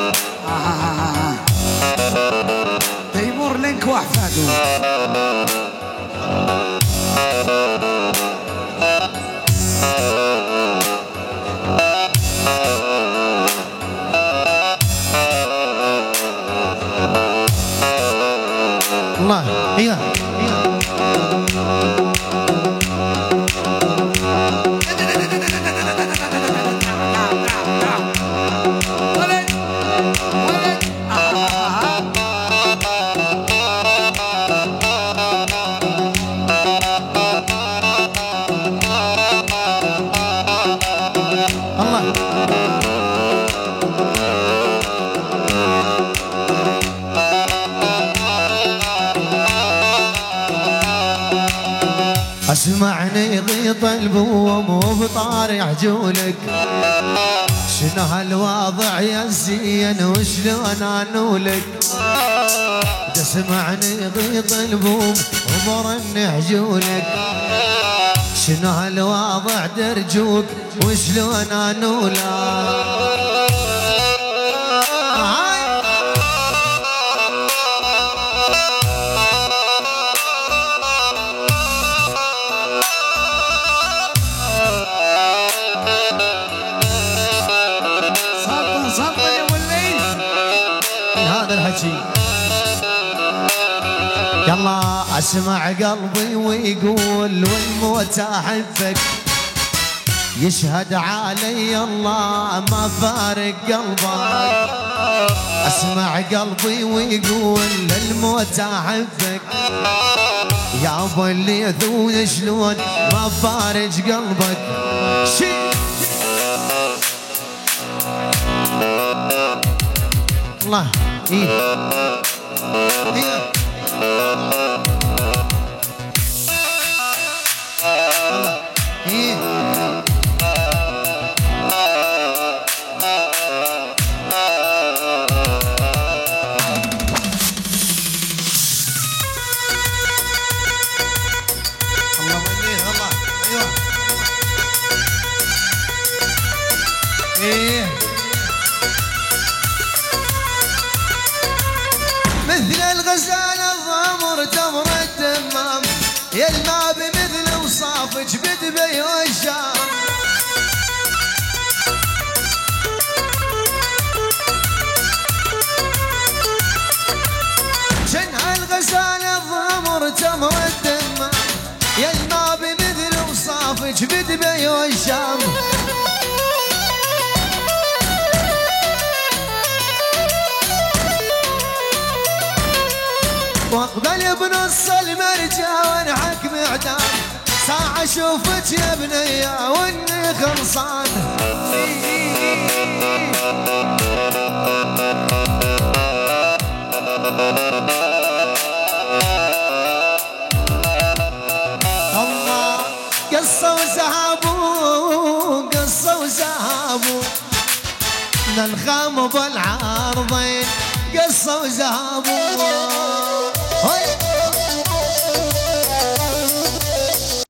تيمور لينك واحفاده. الله ايوه اسمعني غيط البوم وبطاري عجولك، شنو هالوضع يا الزين وشلون انولك؟ تسمعني غيط البوم وبرن عجولك، شنو هالوضع درجوك وشلون انولك؟ يلا اسمع قلبي ويقول والموت احبك، يشهد علي الله ما فارق قلبك. اسمع قلبي ويقول للموت احبك، يا ابو الليث شلون ما فارج قلبك. الله ايه مثل الغزالة الضمر تمر الدمام، يا الماء بمثل وصاف جبد بي والشام. شنها الغزالة الضمر تمر الدمام، يا الماء بمثل وصاف جبد بي والشام. واقبل بنص المرجع وانحك معدام، ساعة اشوفك يا بنية واني خلصان. الله قصة وسحابو قصة وسحابو، للخام بالعارضين قصة وسحابو. هاي